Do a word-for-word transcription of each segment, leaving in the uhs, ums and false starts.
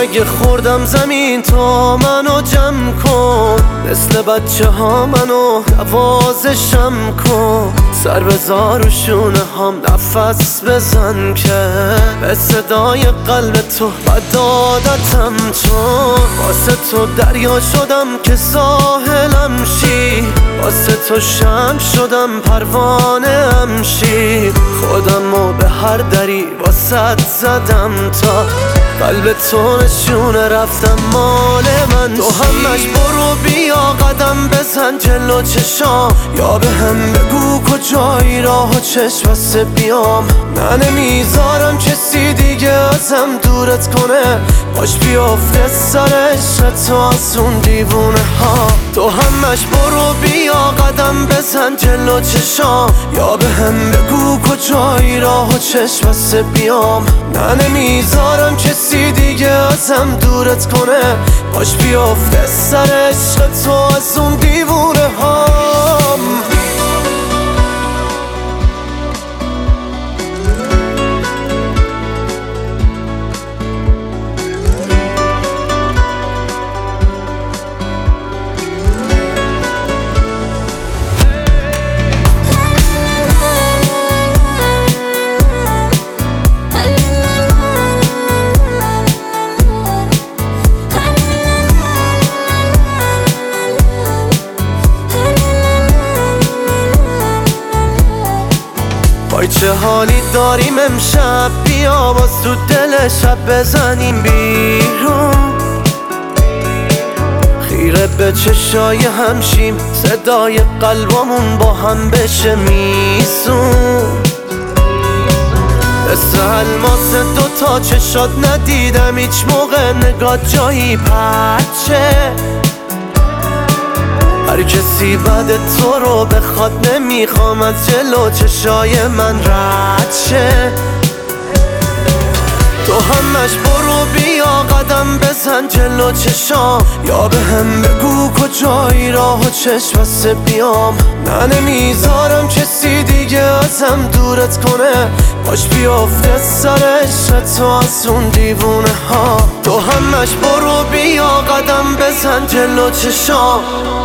اگه خوردم زمین تو منو جمع کن، مثل بچه ها منو نوازشم کن. سر بذار و شونه هم نفس بزن که به صدای قلب تو بد عادتم، چون واسه تو دریا شدم که ساحلم شی، واسه تو شمع شدم پروانه ام شی. خودمو به هر دری واسط زدم تا قلب تو نشونه رفتم مال من. تو همش برو بیا قدم بزن جلو چشام، یا به هم بگو کجایی راه و چشم بسته بیام. نه نمیذارم کسی دیگه ازم دورت کنه، باش بیافته سر عشق تو از اون دیوونه ها. تو همش برو بیا قدم بزن جلو چشام، یا به هم بگو کجایی راه و چشم بسته بیام. نه نمیذارم کسی دیگه ازم دورت کنه، باش بیافته سر عشق تو از اون دیوونه هام. وای چه حالی داریم امشب، بیا باز تو دل شب بزنیم بیرون. خیره به چشای همشیم، صدای قلبمون با هم بشه میسون. مثل الماس دوتا چشات ندیدم هیچ موقع نگاه جایی پرچه. هر کسی بعد تو رو بخواد نمیخوام از جلو چشای من رد شه. تو همش برو بیا قدم بزن جلو چشام، یا به هم بگو کجایی راه و چشم بسته بیام. نه نمیذارم کسی دیگه ازم دورت کنه، باش بیافته سر عشق تو از اون دیوونه ها. تو همش برو بیا قدم بزن جلو چشام،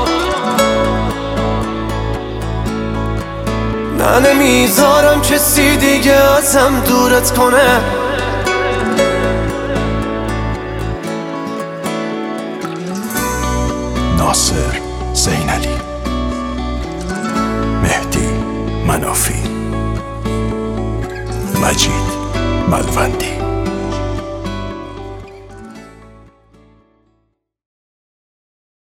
نه نمیذارم کسی دیگه ازم دورت کنه. ناصر زینلی، مهدی منافی، مجید ملوندی.